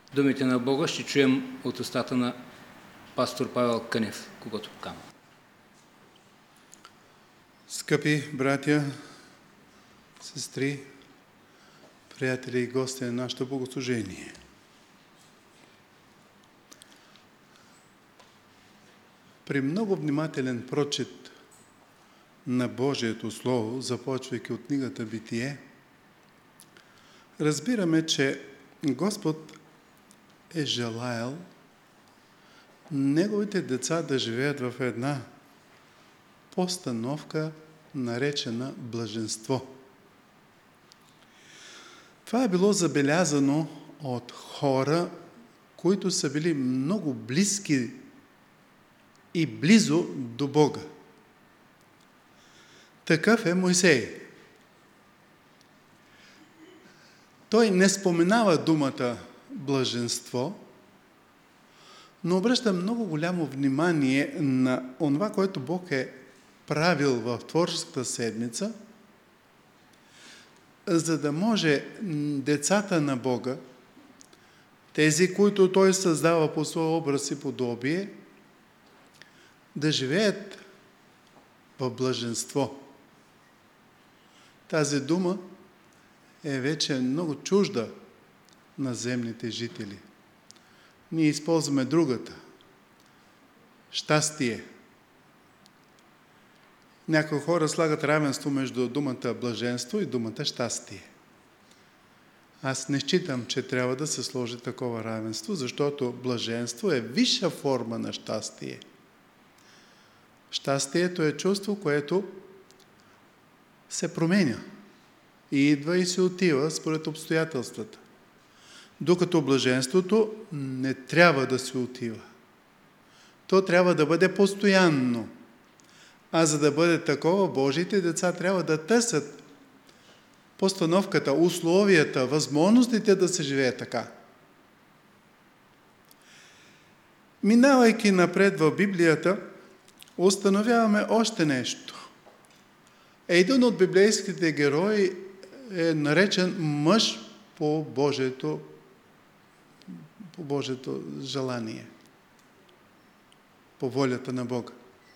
Думите на Бога ще чуем от устата на пастор Павел Кънев, когото покана. Скъпи братя, сестри, приятели и гости на нашето богослужение. При много внимателен прочит на Божието Слово, започвайки от книгата Битие, разбираме, че Господ е желаял Неговите деца да живеят в една постановка, наречена блаженство. Това е било забелязано от хора, които са били много близки и близо до Бога. Такъв е Мойсей. Той не споменава думата блаженство, но обръща много голямо внимание на онова, което Бог е правил в творческата седмица, за да може децата на Бога, тези, които Той създава по своя образ и подобие, да живеят в блаженство. Тази дума е вече много чужда на земните жители. Ние използваме другата – щастие. Някои хора слагат равенство между думата блаженство и думата щастие. Аз не считам, че трябва да се сложи такова равенство, защото блаженство е висша форма на щастие. Щастието е чувство, което се променя и идва и се отива според обстоятелствата. Докато блаженството не трябва да се отива. То трябва да бъде постоянно. А за да бъде такова, Божиите деца трябва да търсят постановката, условията, възможностите да се живее така. Минавайки напред в Библията, установяваме още нещо. Един от библейските герои е наречен мъж по Божието желание, по волята на Бога.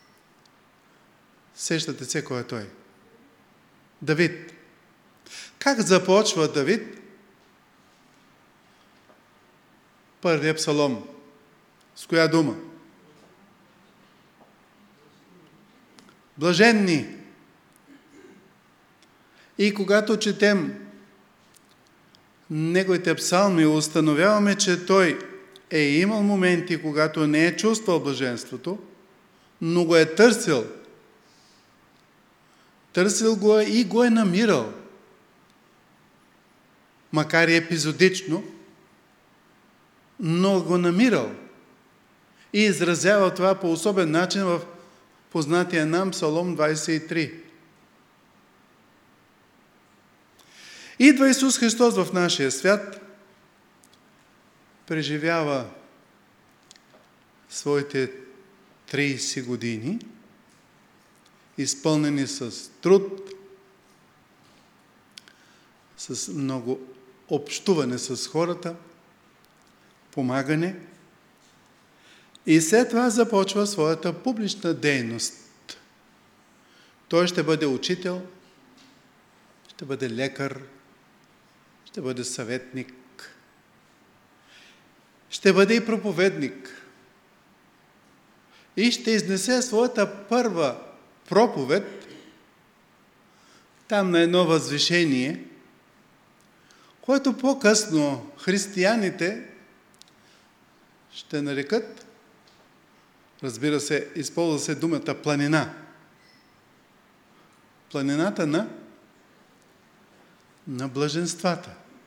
Сещате се кой е той? Давид. Как започва Давид? Първият псалом. С коя дума? Блаженни. И когато четем неговите псалми, установяваме, че той е имал моменти, когато не е чувствал блаженството, но го е търсил. Търсил го е и го е намирал. Макар и епизодично, но го намирал. И изразява това по особен начин в познатия нам Псалом 23. Идва Исус Христос в нашия свят, преживява своите 30 години, изпълнени с труд, с много общуване с хората, помагане, и след това започва своята публична дейност. Той ще бъде учител, ще бъде лекар, ще бъде съветник, ще бъде и проповедник. И ще изнесе своята първа проповед там на едно възвишение, което по-късно християните ще нарекат, разбира се, използва се думата планина. Планината на блаженствата.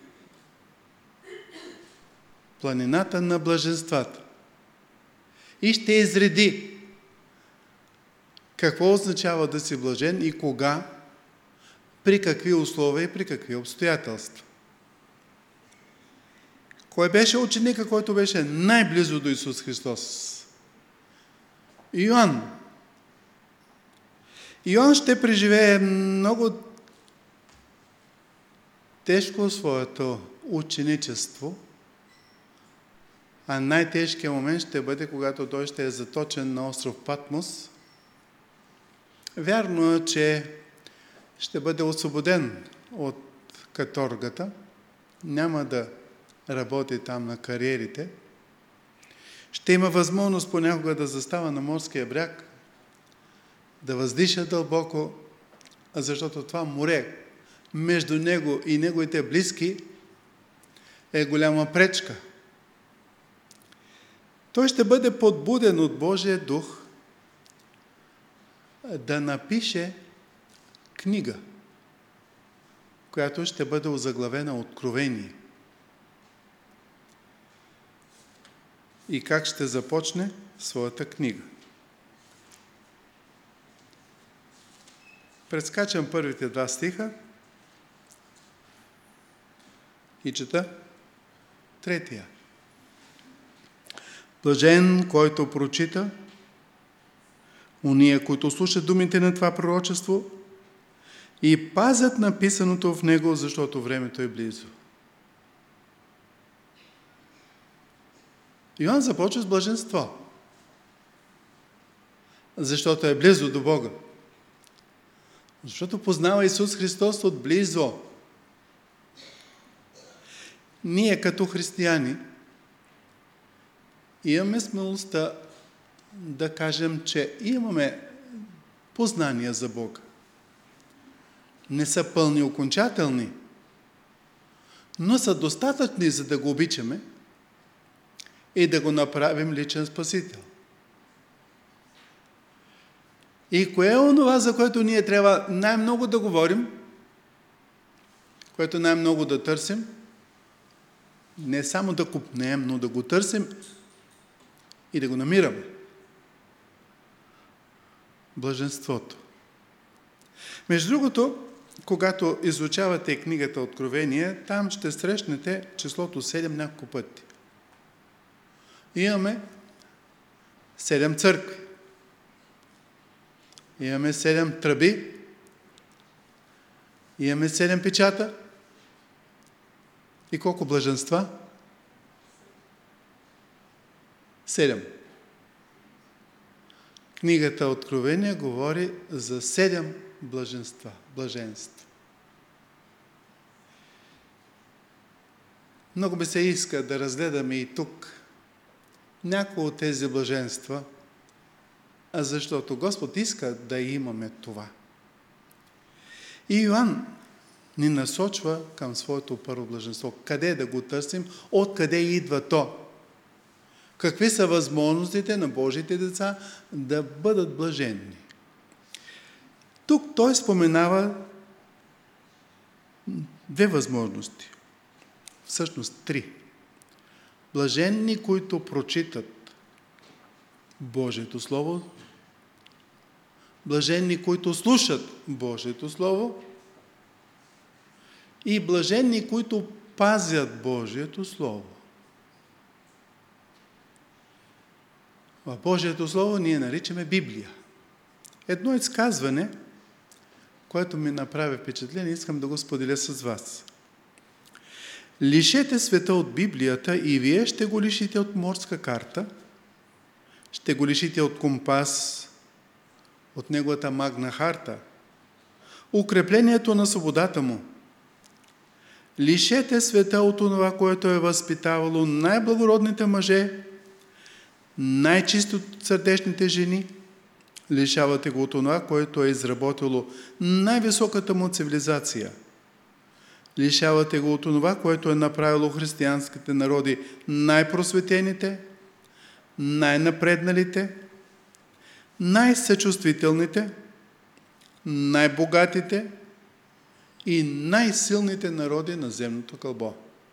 Планината на блаженствата. И ще изреди какво означава да си блажен и кога, при какви условия и при какви обстоятелства. Кой беше ученика, който беше най-близо до Исус Христос? Йоан. Йоан ще преживее много тежко своето ученичество, А най-тежкият момент ще бъде, когато той ще е заточен на остров Патмос. Вярно е, че ще бъде освободен от каторгата, няма да работи там на кариерите, ще има възможност понякога да застава на морския бряг, да въздиша дълбоко, защото това море между него и неговите близки е голяма пречка. Той ще бъде подбуден от Божия дух да напише книга, която ще бъде озаглавена Откровение. И как ще започне своята книга? Прескачам първите 2 стиха и чета 3. Блажен, който прочита, уния, които слушат думите на това пророчество и пазят написаното в него, защото времето е близо. Йоан започва с блаженство, защото е близо до Бога. Защото познава Исус Христос отблизо. Ние като християни имаме смелостта да кажем, че имаме познания за Бога. Не са пълни, окончателни, но са достатъчни, за да го обичаме и да го направим личен спасител. И кое е онова, за което ние трябва най-много да говорим, което най-много да търсим? Не само да купнем, но да го търсим и да го намираме. Блаженството. Между другото, когато изучавате книгата Откровение, там ще срещнете числото 7 няколко пъти. Имаме 7 църкви. Имаме 7 тръби. Имаме 7 печата. И колко блаженства? 7. Книгата Откровение говори за 7 блаженства. Блаженства. Много би се иска да разгледаме и тук някои от тези блаженства, защото Господ иска да имаме това. И Йоан ни насочва към своето първо блаженство. Къде да го търсим? Откъде идва то? Какви са възможностите на Божите деца да бъдат блаженни? Тук той споменава 2 възможности. Всъщност 3. Блаженни, които прочитат Божието Слово, блаженни, които слушат Божието Слово и блаженни, които пазят Божието Слово. В Божието Слово ние наричаме Библия. Едно изказване, което ми направи впечатление, искам да го споделя с вас. Лишете света от Библията и вие ще го лишите от морска карта, ще го лишите от компас, от неговата магна харта, укреплението на свободата му. Лишете света от това, което е възпитавало най-благородните мъже, най-чисто сърдечните жени. Лишавате го от това, което е изработило най-високата му цивилизация. Лишавате го от това, което е направило християнските народи най-просветените, най-напредналите, най-съчувствителните, най-богатите и най-силните народи на земното кълбо.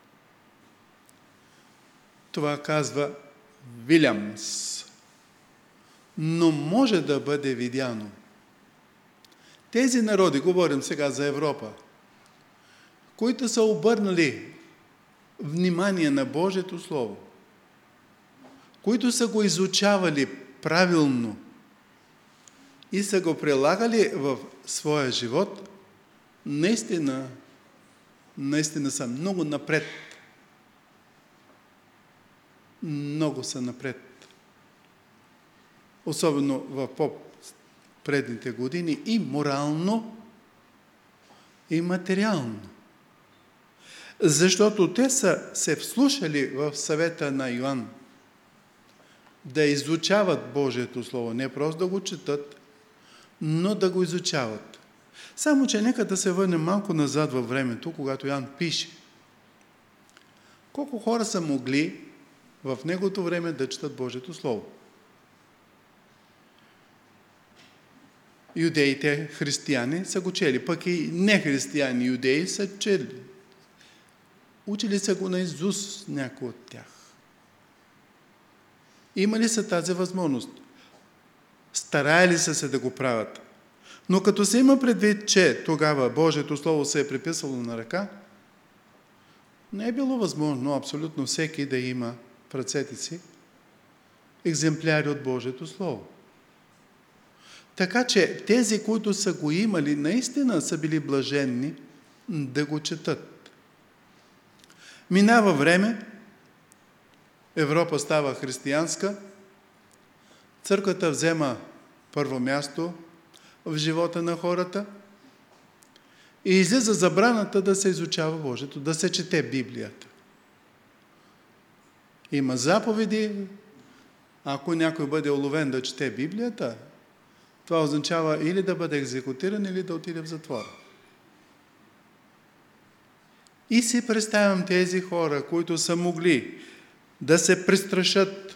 Това казва Вилямс. Но може да бъде видяно. Тези народи, говорим сега за Европа, които са обърнали внимание на Божието Слово, които са го изучавали правилно и са го прилагали в своя живот, наистина са много напред. много са напред. Особено в по-предните години и морално, и материално. Защото те са се вслушали в съвета на Йоан да изучават Божието Слово. Не просто да го четат, но да го изучават. Само че нека да се върнем малко назад във времето, когато Йоан пише. Колко хора са могли в неговото време да четат Божието Слово? Юдеите, християни са го чели, пък и нехристияни юдеи са чели. Учили са го наизуст някои от тях. Имали са тази възможност. Стараяли са се да го правят. Но като се има предвид, че тогава Божието Слово се е приписало на ръка, не е било възможно абсолютно всеки да има в ръцете си екземпляри от Божието Слово. Така че тези, които са го имали, наистина са били блаженни да го четат. Минава време, Европа става християнска, църквата взема първо място в живота на хората и излиза забраната да се изучава Божието, да се чете Библията. Има заповеди, ако някой бъде уловен да чете Библията, това означава или да бъде екзекутиран, или да отиде в затвора. И си представям тези хора, които са могли да се престрашат,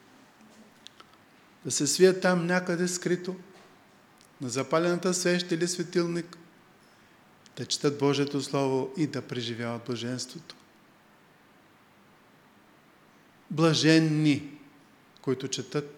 да се свият там някъде скрито, на запалената свещ или светилник, да четат Божието Слово и да преживяват блаженството. Блаженни, които четат.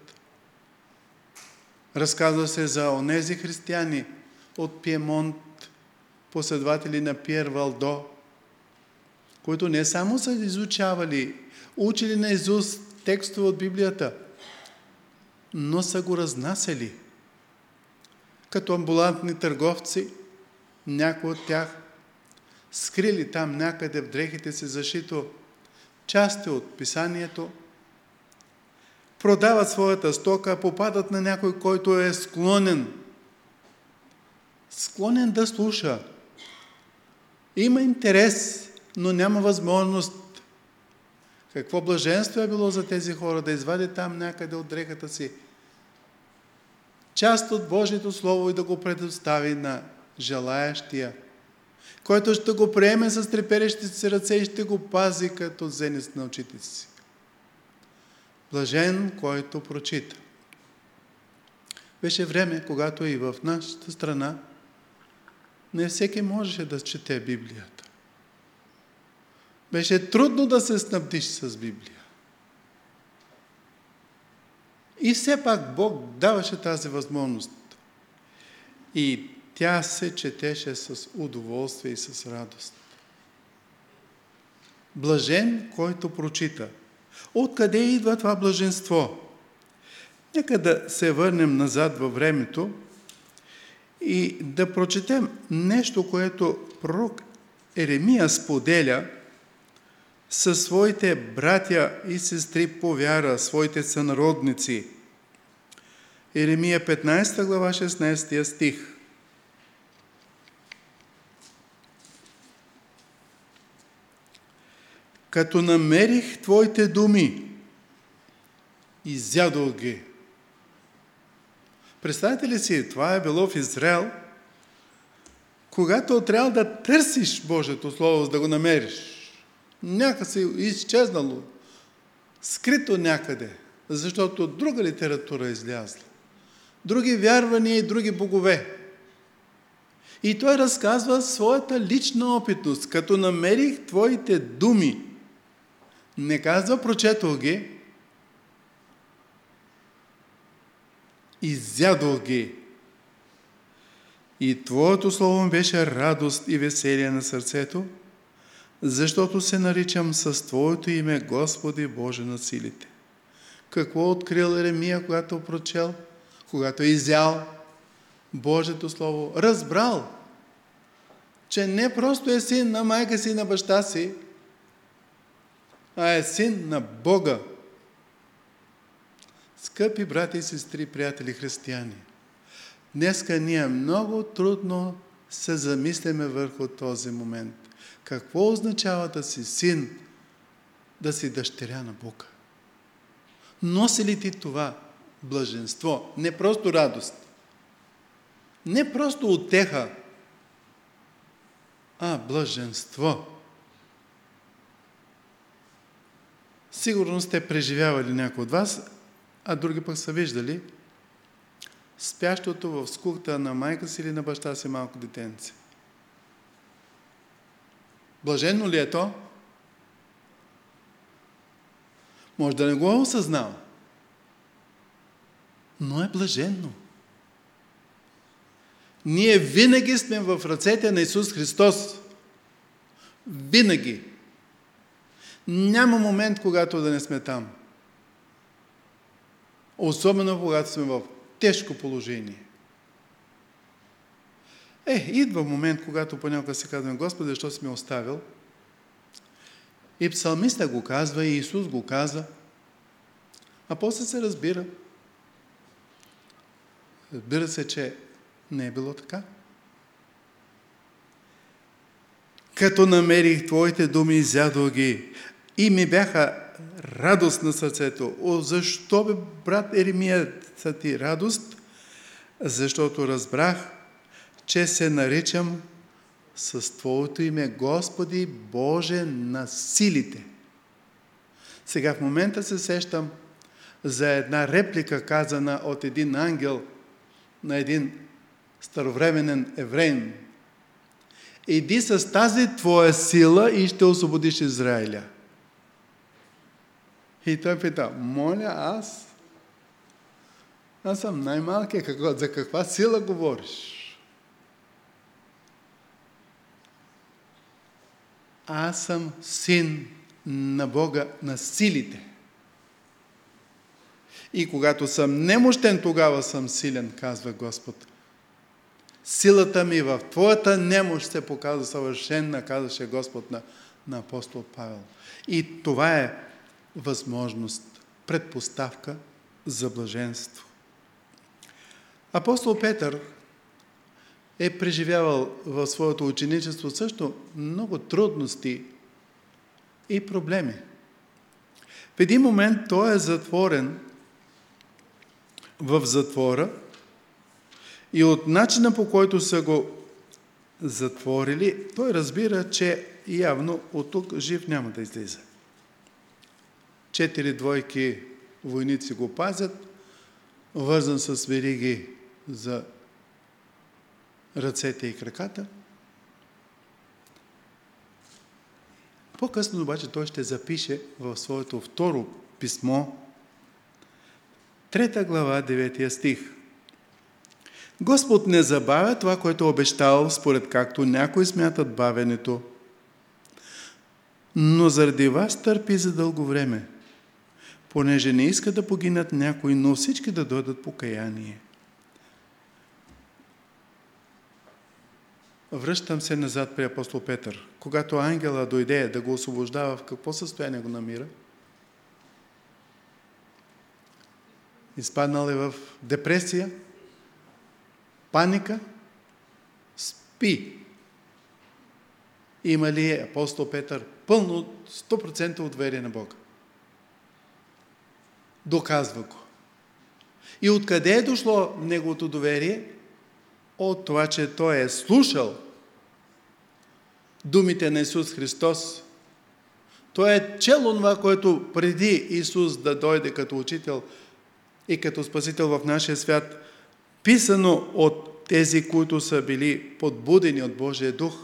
Разказва се за онези християни от Пиемонт, последователи на Пиер Валдо, които не само са изучавали, учили наизуст текстове от Библията, но са го разнасяли. Като амбулантни търговци, някои от тях скрили там някъде в дрехите си зашито части от писанието, продават своята стока, попадат на някой, който е склонен да слуша. Има интерес, но няма възможност. Какво блаженство е било за тези хора да извади там някъде от дрехата си част от Божието Слово и да го предостави на желаящия, който ще го приеме с треперещите си ръце и ще го пази като зеници на очите си. Блажен, който прочита. Беше време, когато и в нашата страна не всеки можеше да чете Библията. Беше трудно да се снабдиш с Библия. И все пак Бог даваше тази възможност. И тя се четеше с удоволствие и с радост. Блажен, който прочита. Откъде идва това блаженство? Нека да се върнем назад във времето и да прочетем нещо, което пророк Еремия споделя със своите братя и сестри по вяра, своите сънародници. Еремия 15 глава 16 стих. Като намерих Твоите думи, изядох ги. Представете ли си, това е било в Израел, когато трябва да търсиш Божието Слово, за да го намериш. Някак си изчезнало, скрито някъде, защото друга литература е излязла. Други вярвания и други богове. И той разказва своята лична опитност. Като намерих Твоите думи, не казва прочетох ги, изядох ги. И Твоето Слово беше радост и веселие на сърцето, защото се наричам с Твоето име, Господи Боже на силите. Какво открил Еремия, когато прочел, когато изял Божието Слово? Разбрал, че не просто е син на майка си и на баща си, а е син на Бога, Скъпи брати и сестри, приятели християни, днеска ние много трудно се замисляме върху този момент. Какво означава да си син, да си дъщеря на Бога? Носи ли ти това блаженство? Не просто радост, не просто утеха, а блаженство. Сигурно сте преживявали някой от вас, а други пък са виждали спящото в скухта на майка си или на баща си малко детенце. Блаженно ли е то? Може да не го е осъзнал, но е блаженно. Ние винаги сме в ръцете на Исус Христос. Винаги. Няма момент, когато да не сме там. Особено когато сме в тежко положение. Идва момент, когато понякога си казваме: Господи, защо си ме оставил? И псалмиста го казва, и Исус го каза. А после се разбира. Разбира се, че не е било така. Като намерих Твоите думи, изядох ги и ми бяха радост на сърцето. Защо, бе, брат Еремия, са ти радост? Защото разбрах, че се наричам с Твоето име, Господи Боже на силите. Сега в момента се сещам за една реплика, казана от един ангел на един старовременен евреин. Иди с тази Твоя сила и ще освободиш Израиля. И той пита: моля, аз съм най-малкият, за каква сила говориш? Аз съм син на Бога на силите. И когато съм немощен, тогава съм силен, казва Господ. Силата ми в Твоята немощ се показва съвършенна, казваше Господ на апостол Павел. И това е възможност, предпоставка за блаженство. Апостол Петър е преживявал в своето ученичество също много трудности и проблеми. В един момент той е затворен в затвора и от начина, по който са го затворили, той разбира, че явно от тук жив няма да излиза. 4 двойки войници го пазят, вързан с вериги за ръцете и краката. По-късно обаче той ще запише в своето второ писмо, 3 глава, 9 стих. Господ не забавя това, което е обещал, според както някои смятат бавенето, но заради вас търпи за дълго време, понеже не иска да погинат някои, но всички да дойдат покаяние. Връщам се назад при апостол Петър. Когато ангела дойде да го освобождава, в какво състояние го намира? Изпаднал е в депресия, паника, спи. Има ли апостол Петър пълно 100% доверие на Бога? Доказва го. И откъде е дошло неговото доверие? От това, че той е слушал думите на Исус Христос. Той е чел онова, което преди Исус да дойде като учител и като спасител в нашия свят, писано от тези, които са били подбудени от Божия дух.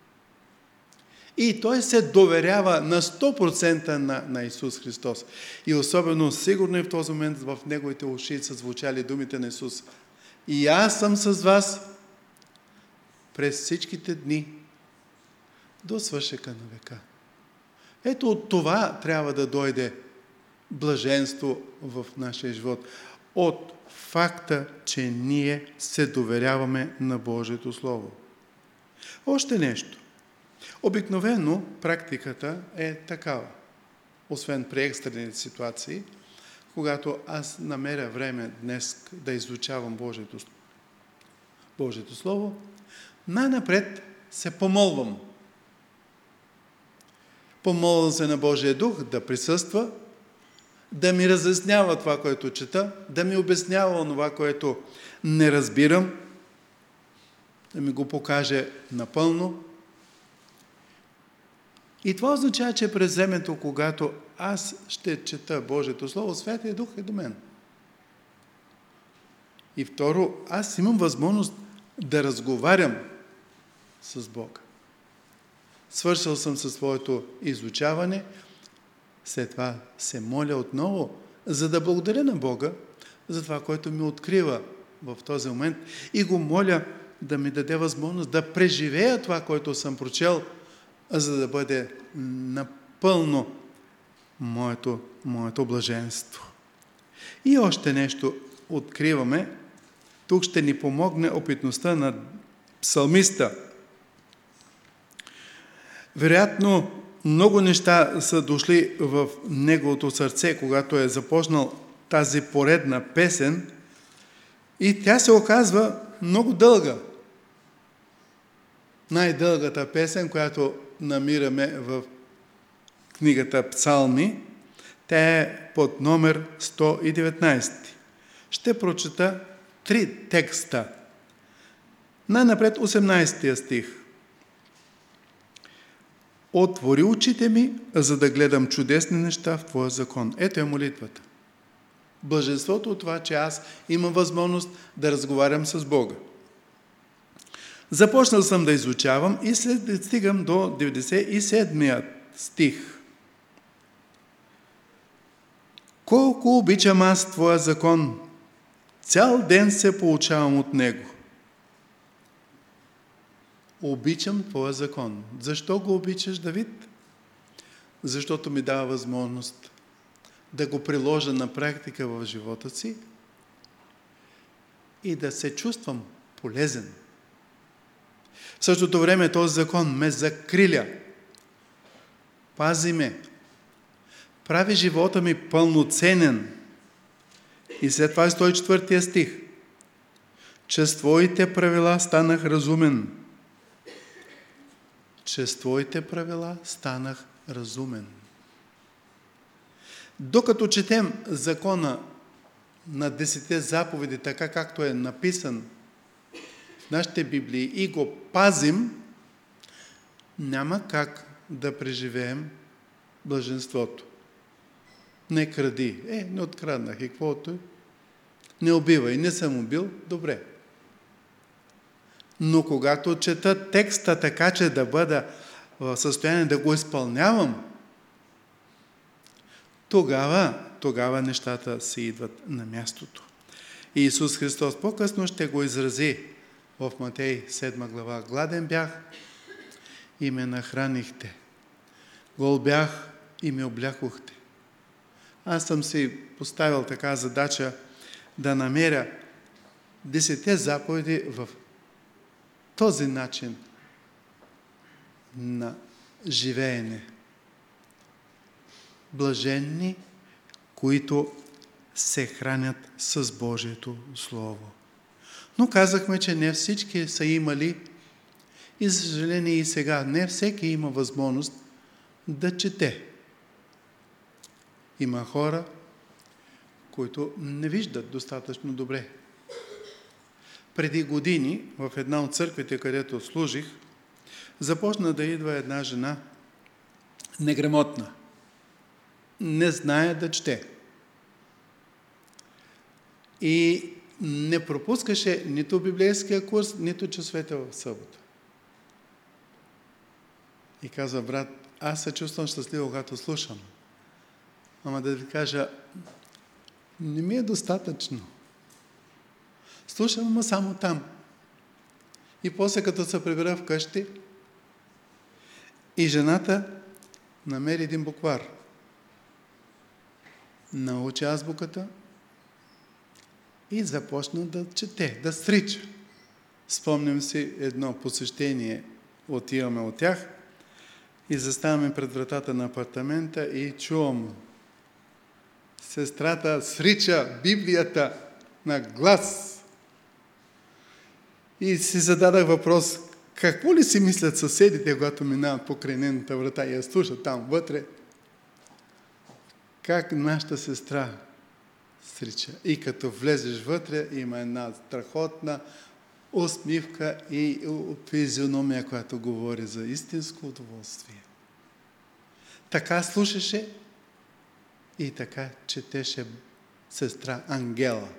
И той се доверява на 100% на Исус Христос. И особено сигурно и в този момент в неговите уши са звучали думите на Исус: и аз съм с вас през всичките дни до свършека на века. Ето от това трябва да дойде блаженство в нашия живот. От факта, че ние се доверяваме на Божието Слово. Още нещо. Обикновено практиката е такава. Освен при екстрените ситуации, когато аз намеря време днес да изучавам Божието Слово, най-напред се помолвам. Помолвам се на Божия Дух да присъства, да ми разяснява това, което чета, да ми обяснява това, което не разбирам, да ми го покаже напълно. И това означава, че през времето, когато аз ще чета Божието Слово, Святия Дух е до мен. И второ, аз имам възможност да разговарям с Бога. Свършил съм със своето изучаване, след това се моля отново, за да благодаря на Бога за това, което ми открива в този момент и го моля да ми даде възможност да преживея това, което съм прочел, за да бъде напълно моето блаженство. И още нещо откриваме. Тук ще ни помогне опитността на псалмиста. Вероятно, много неща са дошли в неговото сърце, когато е започнал тази поредна песен и тя се оказва много дълга. Най-дългата песен, която намираме в книгата Псалми, тя е под номер 119. Ще прочета 3 текста. Най-напред 18 стих. Отвори очите ми, за да гледам чудесни неща в Твоя закон. Ето е молитвата. Блаженството от това, че аз имам възможност да разговарям с Бога. Започнал съм да изучавам и след стигам до 97 стих. Колко обичам аз Твоя закон, цял ден се получавам от него. Обичам Твоя закон. Защо го обичаш, Давид? Защото ми дава възможност да го приложа на практика в живота си и да се чувствам полезен. В същото време този закон ме закриля, пази ме, прави живота ми пълноценен. И след това 104 стих. Чрез Твоите правила станах разумен. Чрез Твоите правила станах разумен. Докато четем закона на 10 заповеди, така както е написан в нашите Библии и го пазим, няма как да преживеем блаженството. Не кради. Не откраднах. И каквото? Не убивай. Не съм убил. Добре. Но когато чета текста така, че да бъда в състояние да го изпълнявам, тогава нещата се идват на мястото. И Исус Христос по-късно ще го изрази в Матей 7 глава. Гладен бях и ме нахранихте. Гол бях и ме облякохте. Аз съм си поставил така задача да намеря 10 заповеди в този начин на живеене. Блаженни, които се хранят с Божието Слово. Но казахме, че не всички са имали и за съжаление и сега не всеки има възможност да чете. Има хора, които не виждат достатъчно добре. Преди години в една от църквите, където служих, започна да идва една жена неграмотна. Не знае да чете. И не пропускаше нито библейския курс, нито часовете в събота. И казва: брат, аз се чувствам щастлив, когато слушам. Ама да ви кажа, не ми е достатъчно. Слушам, ама само там. И после като се прибира вкъщи, и жената намери един буквар. Научи азбуката и започна да чете, да стрича. Спомням си едно посещение, отиваме от тях и заставаме пред вратата на апартамента и чувам Сестрата срича Библията на глас. И си зададах въпрос, какво ли си мислят съседите, когато минават покрай нейната врата и я слушат там вътре? Как нашата сестра срича. И като влезеш вътре, има една страхотна усмивка и физиономия, която говори за истинско удоволствие. Така слушаше и така четеше сестра Ангела.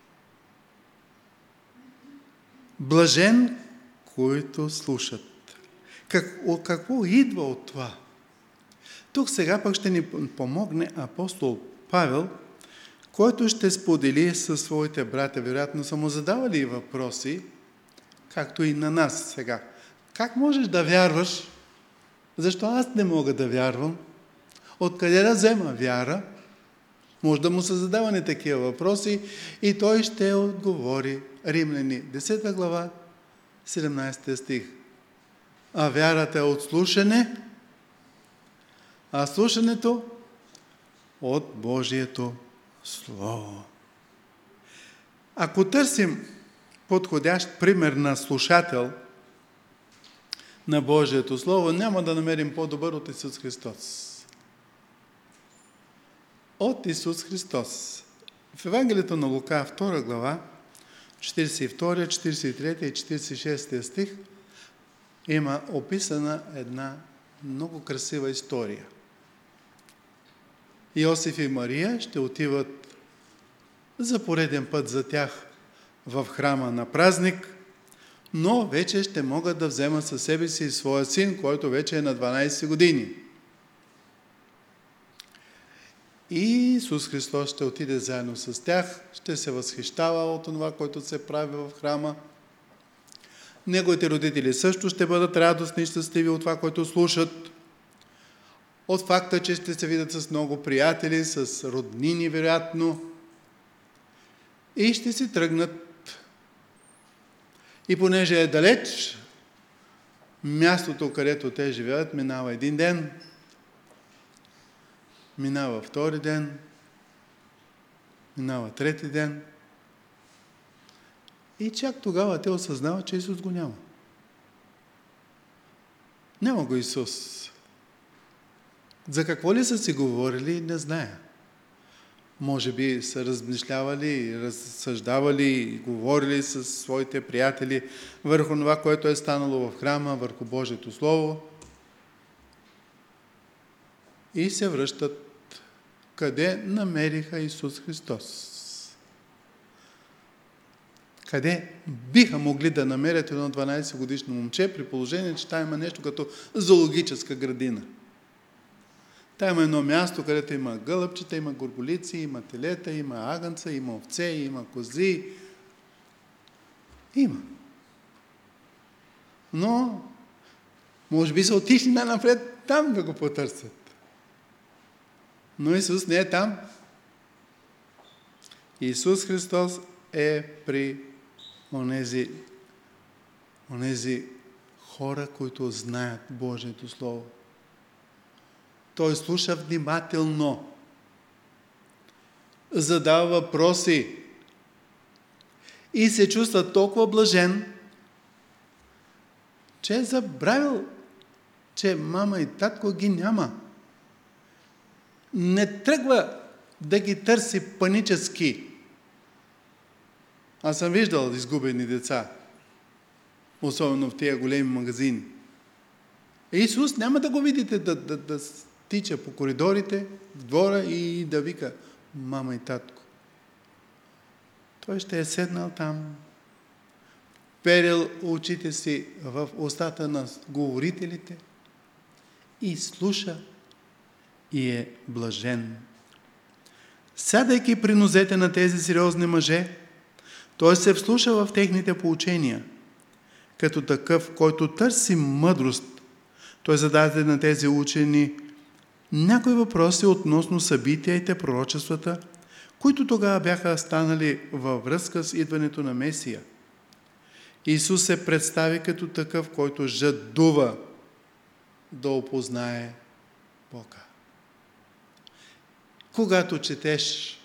Блажен, които слушат. Какво идва от това? Тук сега пък ще ни помогне апостол Павел, който ще сподели със своите братя. Вероятно са му задавали въпроси, както и на нас сега. Как можеш да вярваш? Защо аз не мога да вярвам? Откъде да взема вяра? Може да му са задавани такива въпроси и той ще отговори. Римляни, 10 глава, 17 стих. А вярата е от слушане, а слушането от Божието Слово. Ако търсим подходящ пример на слушател на Божието Слово, няма да намерим по-добър от Исус Христос. От Исус Христос. В Евангелието на Лука, 2 глава, 42, 43 и 46 стих има описана една много красива история. Йосиф и Мария ще отиват за пореден път за тях в храма на празник, но вече ще могат да вземат със себе си своя син, който вече е на 12 години. И Исус Христос ще отиде заедно с тях, ще се възхищава от това, което се прави в храма. Неговите родители също ще бъдат радостни и щастливи от това, което слушат. От факта, че ще се видят с много приятели, с роднини, вероятно. И ще си тръгнат. И понеже е далеч, мястото, където те живеят, минава един ден, минава втори ден, минава трети ден. И чак тогава те осъзнават, че Исус го няма. Няма го Исус. За какво ли са си говорили, не зная. Може би са размишлявали, разсъждавали, говорили с своите приятели върху това, което е станало в храма, върху Божието Слово. И се връщат къде намериха Исус Христос. Къде биха могли да намерят едно 12-годишно момче, при положение, че там има нещо като зоологическа градина. Там има едно място, където има гълъбчета, има горголици, има телета, има агънца, има овце, има кози. Има. Но, може би са отишли най-напред там да го потърсят. Но Исус не е там. Исус Христос е при онези хора, които знаят Божието Слово. Той слуша внимателно, задава въпроси и се чувства толкова блажен, че е забравил, че мама и татко ги няма. Не тръгва да ги търси панически. Аз съм виждал изгубени деца, особено в тези големи магазини. Исус няма да го видите да тича по коридорите, в двора и да вика мама и татко. Той ще е седнал там, перил очите си в устата на говорителите и слуша и е блажен. Сядайки при нозете на тези сериозни мъже, той се вслуша в техните поучения. Като такъв, който търси мъдрост, той зададе на тези учени някои въпроси относно събитията и пророчествата, които тогава бяха станали във връзка с идването на Месия. Исус се представи като такъв, който жадува да опознае Бога. Когато четеш,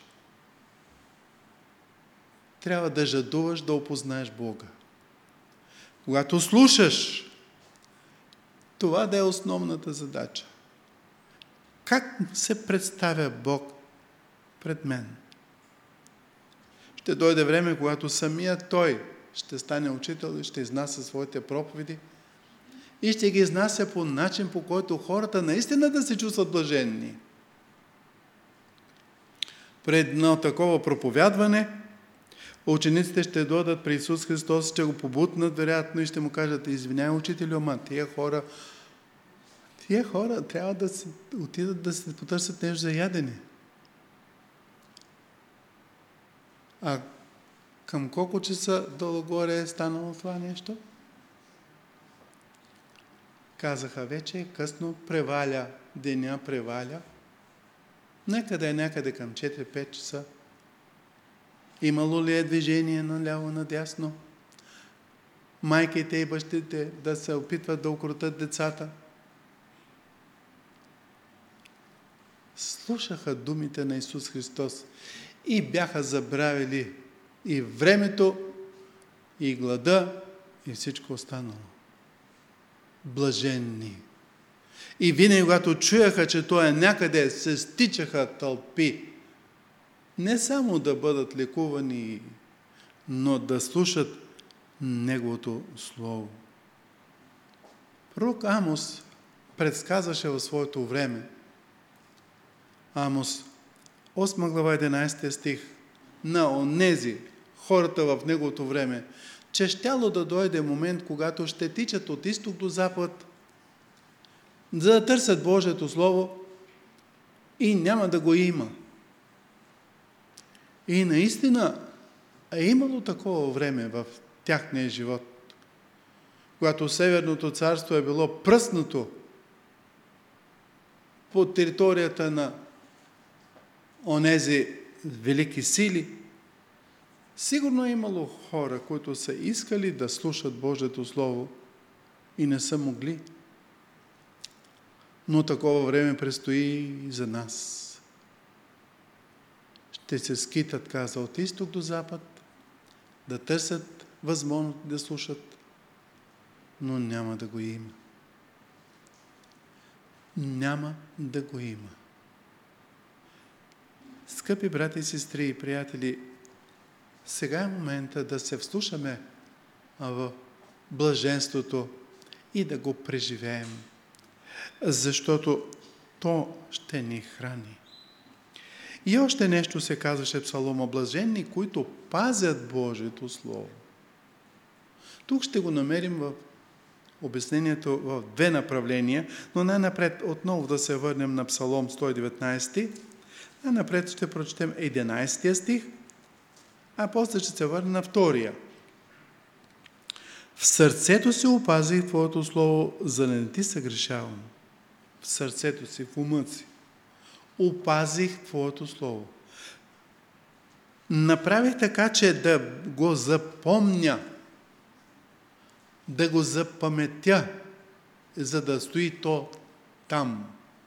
трябва да жадуваш да опознаеш Бога. Когато слушаш, това да е основната задача. Как се представя Бог пред мен? Ще дойде време, когато самият Той ще стане учител и ще изнася своите проповеди и ще ги изнася по начин, по който хората наистина да се чувстват блаженни. Пред едно такова проповядване, учениците ще дойдат при Исус Христос, ще го побутнат вероятно и ще му кажат: извиняй, учителю, ама тия хора трябва да отидат да се потърсят нещо за ядене. А към колко часа долу-горе е станало това нещо? Казаха: вече е късно, деня преваля. Нека да е някъде към 4-5 часа. Имало ли е движение наляво-надясно? Майките и бащите да се опитват да укротят децата. Слушаха думите на Исус Христос и бяха забравили и времето, и глада, и всичко останало. Блаженни. И винаги, когато чуяха, че Той е някъде, се стичаха тълпи. Не само да бъдат лекувани, но да слушат Неговото Слово. Пророк Амос предсказваше в своето време. Амос, 8 глава, 11 стих, на онези, хората в неговото време, че щяло да дойде момент, когато ще тичат от изток до запад, за да търсят Божието Слово и няма да го има. И наистина е имало такова време в тяхния живот, когато Северното царство е било пръснато по територията на онези велики сили. Сигурно е имало хора, които са искали да слушат Божието Слово и не са могли. Но такова време предстои и за нас. Ще се скитат, каза, от изток до запад, да търсят възможност да слушат, но няма да го има. Няма да го има. Скъпи брати и сестри и приятели, сега е момента да се вслушаме в блаженството и да го преживеем, защото то ще ни храни. И още нещо се казваше в Псалома: блаженни, които пазят Божието Слово. Тук ще го намерим в обяснението в две направления, но най-напред отново да се върнем на Псалом 119. Най-напред ще прочетем 11 стих, а после ще се върнем на 2. В сърцето си опазих Твоето Слово, за да не ти съгрешавам. В сърцето си, в ума си. Опазих Твоето Слово. Направих така, че да го запомня, да го запаметя, за да стои то там.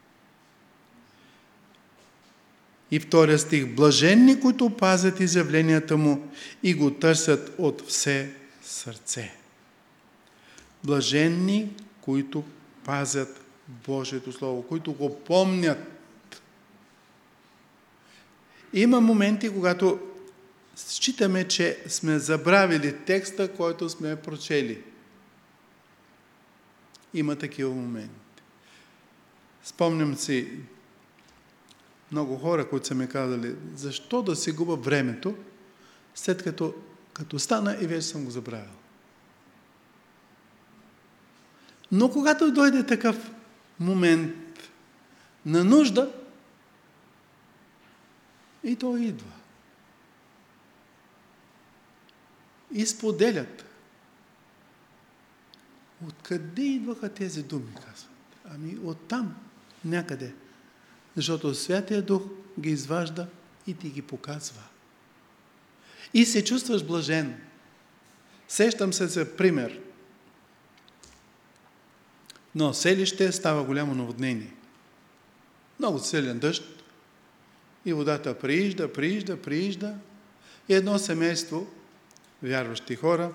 И 2 стих: блаженни, които пазят изявленията му и го търсят от все сърце. Блаженни, които пазят Божието Слово, които го помнят. Има моменти, когато считаме, че сме забравили текста, който сме прочели. Има такива моменти. Спомням си много хора, които са ми казали: защо да си губя времето, след като стана и вече съм го забравил. Но когато дойде такъв момент на нужда, и то идва. И споделят. Откъде идваха тези думи, казват? Ами оттам, някъде. Защото Святия Дух ги изважда и ти ги показва. И се чувстваш блажен. Сещам се за пример. Но селище става голямо наводнение. Много силен дъжд. И водата приижда. И едно семейство, вярващи хора,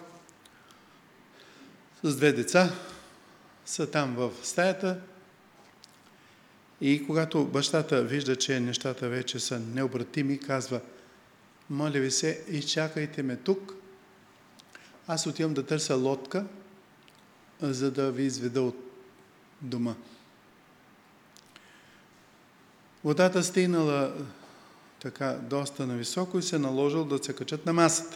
с 2 деца, са там в стаята. И когато бащата вижда, че нещата вече са необратими, казва: моля ви се, изчакайте ме тук. Аз отивам да търся лодка, за да ви изведа от дома. Водата стигнала така доста нависоко и се наложил да се качат на масата.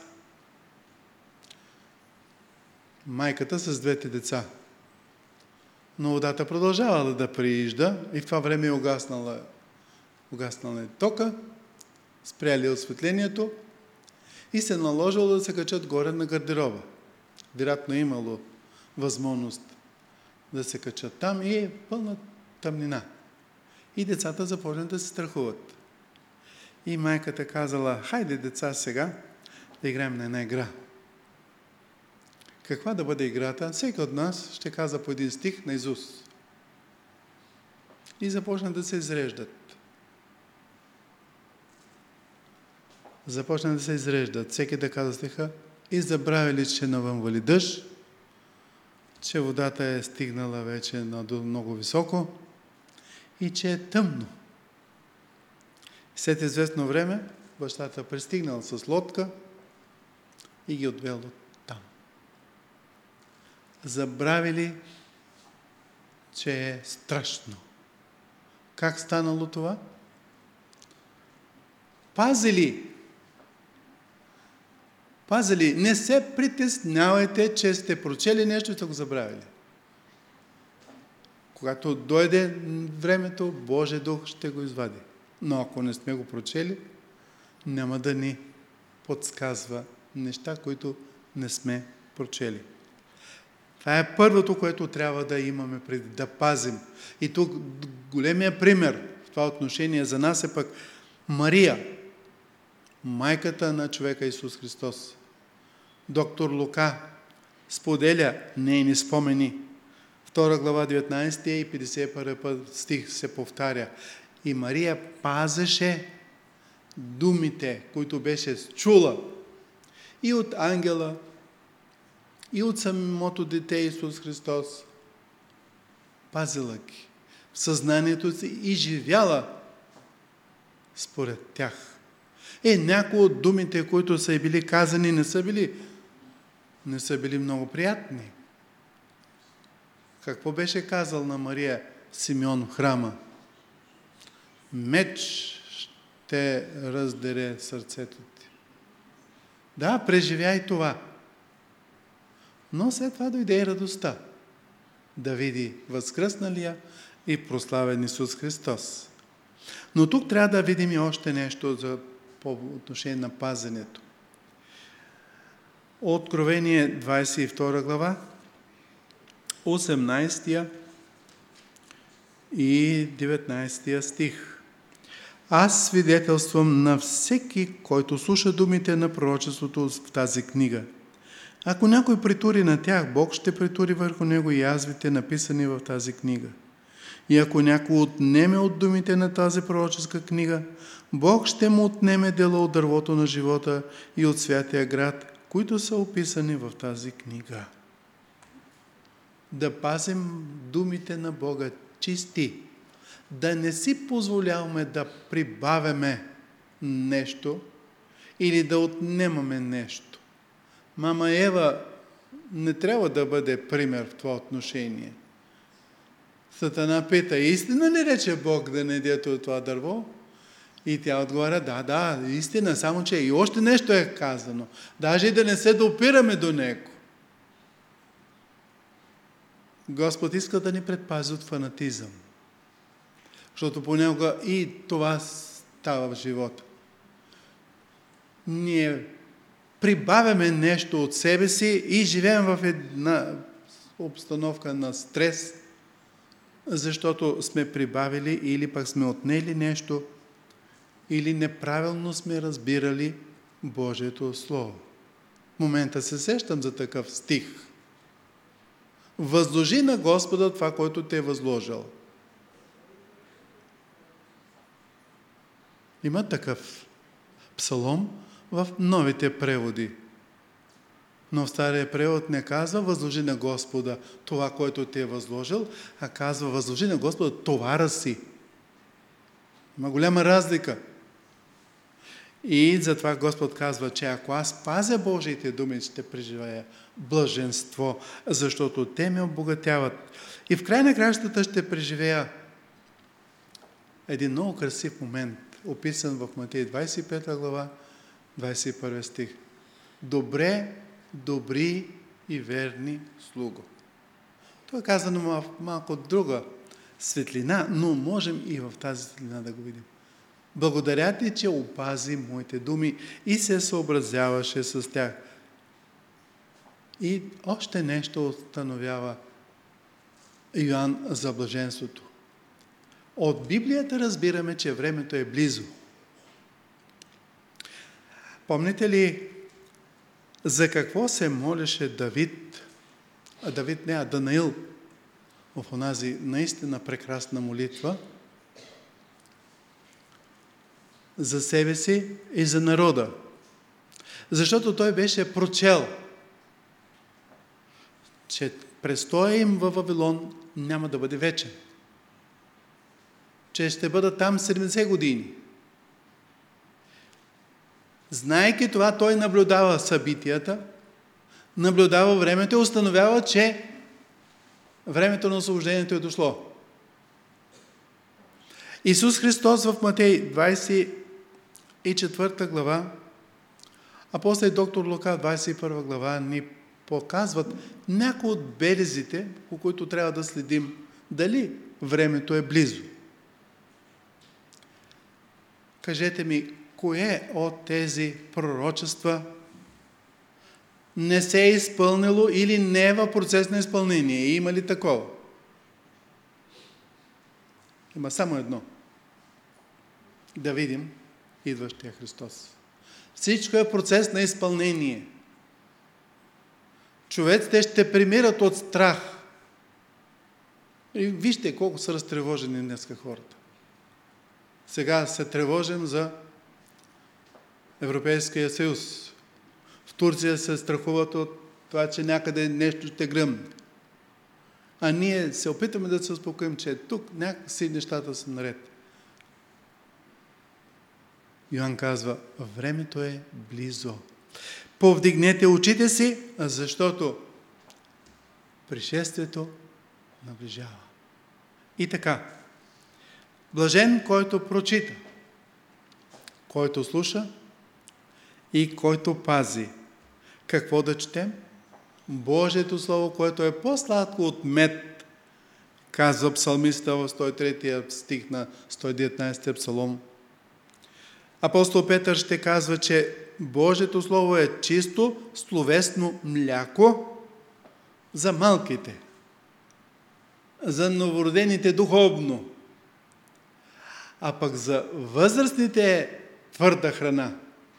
Майката с 2 деца. Но водата продължавала да приижда и в това време е угаснала тока, спряли осветлението и се наложило да се качат горе на гардероба. Вероятно имало възможност да се качат там и е пълна тъмнина. И децата започнат да се страхуват. И майката казала: хайде, деца, сега да играем на една игра. Каква да бъде играта? Всеки от нас ще каза по един стих наизуст. И започна да се изреждат. Всеки да казва стиха: и забравили, че навън вали дъжд, че водата е стигнала вече много високо и че е тъмно. След известно време бащата пристигнал с лодка и ги отвел там. Забравили, че е страшно. Как станало това? Пазили. Не се притеснявайте, че сте прочели нещо и сте го забравили. Когато дойде времето, Божия дух ще го извади. Но ако не сме го прочели, няма да ни подсказва неща, които не сме прочели. Това е първото, което трябва да имаме преди, да пазим. И тук големия пример в това отношение за нас е пък Мария, майката на човека Исус Христос. Доктор Лука споделя нейни спомени. 2 глава 19 и 51 стих се повтаря. И Мария пазеше думите, които беше чула и от ангела, и от самото дете Исус Христос. Пазила ги в съзнанието си и живяла според тях. Някои от думите, които са били казани, не са били много приятни. Какво беше казал на Мария Симеон в храма? Меч ще раздере сърцето ти. Да, преживяй това. Но след това дойде и радостта да види възкръсналия и прославен Исус Христос. Но тук трябва да видим и още нещо по отношение на пазенето. Откровение 22 глава, 18 и 19 стих. Аз свидетелствам на всеки, който слуша думите на пророчеството в тази книга. Ако някой притури на тях, Бог ще притури върху него и язвите, написани в тази книга. И ако някой отнеме от думите на тази пророческа книга, Бог ще му отнеме дела от дървото на живота и от святия град, които са описани в тази книга. Да пазим думите на Бога чисти, да не си позволяваме да прибавяме нещо или да отнемаме нещо. Мама Ева не трябва да бъде пример в това отношение. Сатана пита: истина ли рече Бог да не ядете от това дърво? И тя отговаря: да, истина, само че и още нещо е казано. Даже и да не се допираме до него. Господ иска да ни предпази от фанатизъм. Защото понякога и това става в живота. Ние прибавяме нещо от себе си и живеем в една обстановка на стрес, защото сме прибавили или пък сме отнели нещо, или неправилно сме разбирали Божието Слово. В момента се сещам за такъв стих. Възложи на Господа това, което те е възложил. Има такъв псалом в новите преводи. Но в стария превод не казва възложи на Господа това, което ти е възложил, а казва възложи на Господа товара си. Има голяма разлика. И затова Господ казва, че ако аз пазя Божиите думи, ще преживея блаженство, защото те ме обогатяват. И в край на кращата ще преживея един много красив момент, описан в Матей 25 глава, 21 стих. Добри и верни слуго. Това е казано в малко друга светлина, но можем и в тази светлина да го видим. Благодаря ти, че опази моите думи и се съобразяваше с тях. И още нещо установява Йоан за блаженството. От Библията разбираме, че времето е близо. Помните ли за какво се молеше Данаил в онази наистина прекрасна молитва за себе си и за народа? Защото той беше прочел, че престоя им във Вавилон няма да бъде вечен. Че ще бъдат там 70 години. Знайки това, той наблюдава събитията, наблюдава времето и установява, че времето на освобождението е дошло. Исус Христос в Матей 24 глава, а после доктор Лука 21 глава ни показват някои от белезите, по които трябва да следим дали времето е близо. Кажете ми, кое от тези пророчества не се е изпълнило или не е в процес на изпълнение? Има ли такова? Има само едно. Да видим идващия Христос. Всичко е процес на изпълнение. Човеците ще примират от страх. И вижте колко са разтревожени днеска хората. Сега се тревожим за Европейския съюз. В Турция се страхуват от това, че някъде нещо ще гръмне. А ние се опитаме да се успокоим, че тук някакси нещата са наред. Йоан казва, времето е близо. Повдигнете очите си, защото пришествието наближава. И така, блажен, който прочита, който слуша и който пази. Какво да четем? Божието Слово, което е по-сладко от мед, казва псалмиста в 103 стих на 119 псалом. Апостол Петър ще казва, че Божието Слово е чисто словесно мляко за малките, за новородените духовно, а пък за възрастните е твърда храна,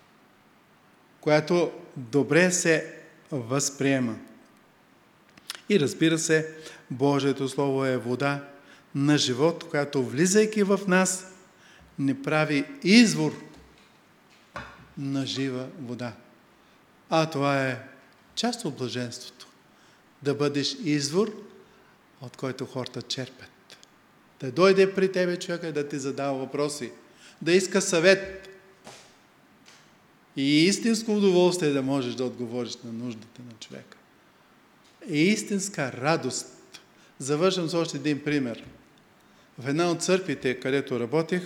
която добре се възприема. И разбира се, Божието Слово е вода на живот, която влизайки в нас, ни прави извор на жива вода. А това е част от блаженството. Да бъдеш извор, от който хората черпят. Да дойде при тебе човека и да ти задава въпроси. Да иска съвет. И истинско удоволствие да можеш да отговориш на нуждите на човека. И истинска радост. Завършвам с още един пример. В една от църквите, където работех,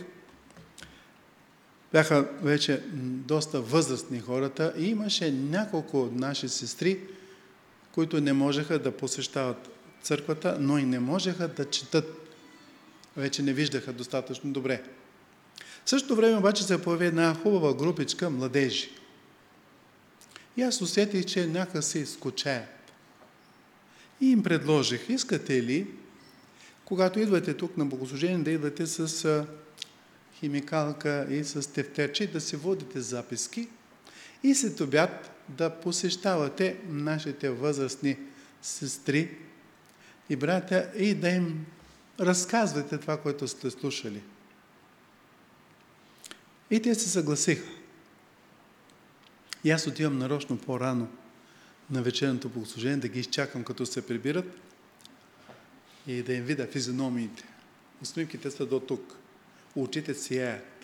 бяха вече доста възрастни хората и имаше няколко наши сестри, които не можеха да посещават църквата, но и не можеха да четат. Вече не виждаха достатъчно добре. В същото време обаче се появи една хубава групичка младежи. И аз усетих, че някак се скучаят. И им предложих, искате ли, когато идвате тук на богослужение, да идвате с химикалка и с тефтерче, да си водите записки и след обяд да посещавате нашите възрастни сестри и братя и да им разказвате това, което сте слушали. И те се съгласиха. И аз отивам нарочно по-рано на вечерното богослужение, да ги изчакам като се прибират и да им видя физиономиите. Усмивките са до тук. Очите сияят.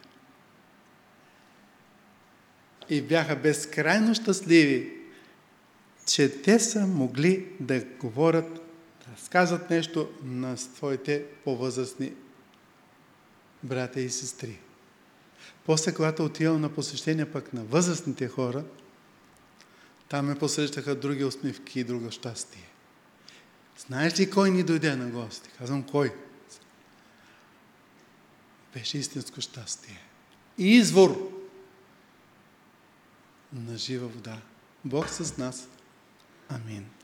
И бяха безкрайно щастливи, че те са могли да говорят, да сказват нещо на своите по-възрастни братя и сестри. После, когато отивам на посещение пък на възрастните хора, там ме посрещаха други усмивки и друго щастие. Знаеш ли кой ни дойде на гости? Казвам, кой? Беше истинско щастие. И извор на жива вода. Бог с нас. Амин.